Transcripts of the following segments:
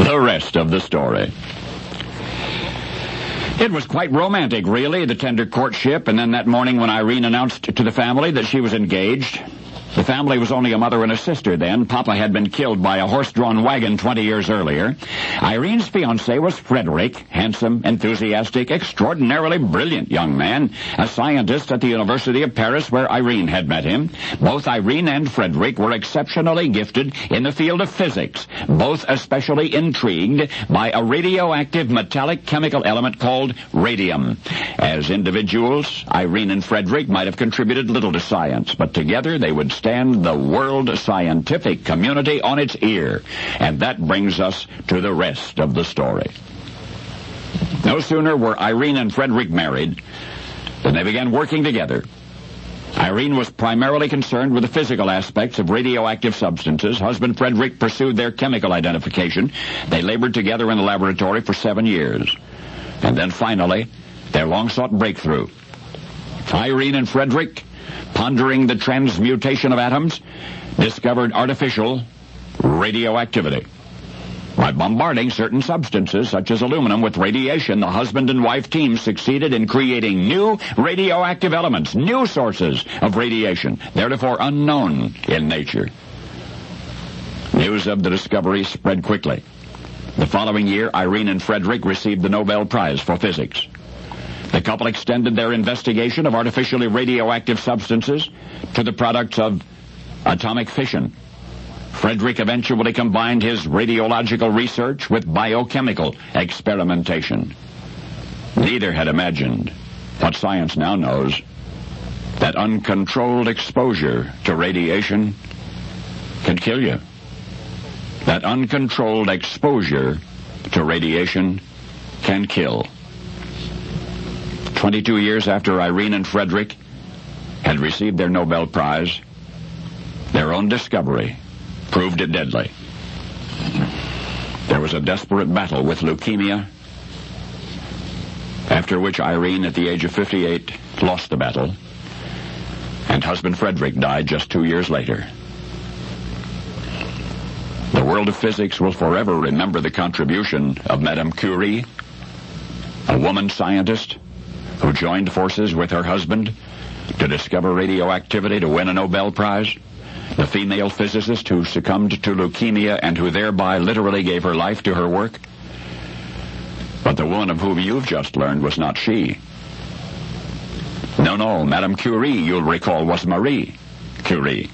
The rest of the story. It was quite romantic, really, the tender courtship, and then that morning when Irene announced to the family that she was engaged. The family was only a mother and a sister then. Papa had been killed by a horse-drawn wagon 20 years earlier. Irene's fiancé was Frederick, handsome, enthusiastic, extraordinarily brilliant young man, a scientist at the University of Paris where Irene had met him. Both Irene and Frederick were exceptionally gifted in the field of physics, both especially intrigued by a radioactive metallic chemical element called radium. As individuals, Irene and Frederick might have contributed little to science, but together they would stand the world scientific community on its ear. And that brings us to the rest of the story. No sooner were Irene and Frederick married than they began working together. Irene was primarily concerned with the physical aspects of radioactive substances. Husband Frederick pursued their chemical identification. They labored together in the laboratory for 7 years. And then finally, their long-sought breakthrough. Irene and Frederick, pondering the transmutation of atoms, discovered artificial radioactivity. By bombarding certain substances, such as aluminum, with radiation, the husband and wife team succeeded in creating new radioactive elements, new sources of radiation, theretofore unknown in nature. News of the discovery spread quickly. The following year, Irene and Frederick received the Nobel Prize for Physics. The couple extended their investigation of artificially radioactive substances to the products of atomic fission. Frederick eventually combined his radiological research with biochemical experimentation. Neither had imagined what science now knows, that uncontrolled exposure to radiation can kill you. That uncontrolled exposure to radiation can kill. 22 years after Irene and Frederick had received their Nobel Prize, their own discovery proved it deadly. There was a desperate battle with leukemia, after which Irene, at the age of 58, lost the battle, and husband Frederick died just 2 years later. The world of physics will forever remember the contribution of Madame Curie, a woman scientist who joined forces with her husband to discover radioactivity to win a Nobel Prize, the female physicist who succumbed to leukemia and who thereby literally gave her life to her work. But the woman of whom you've just learned was not she. No, Madame Curie, you'll recall, was Marie Curie.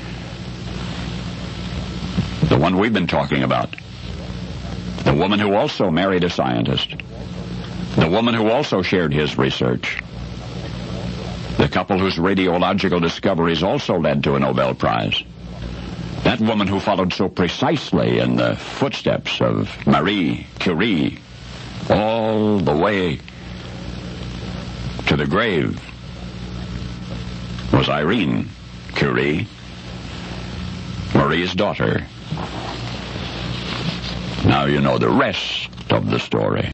The one we've been talking about. The woman who also married a scientist. The woman who also shared his research. The couple whose radiological discoveries also led to a Nobel Prize. That woman who followed so precisely in the footsteps of Marie Curie all the way to the grave was Irene Curie, Marie's daughter. Now you know the rest of the story.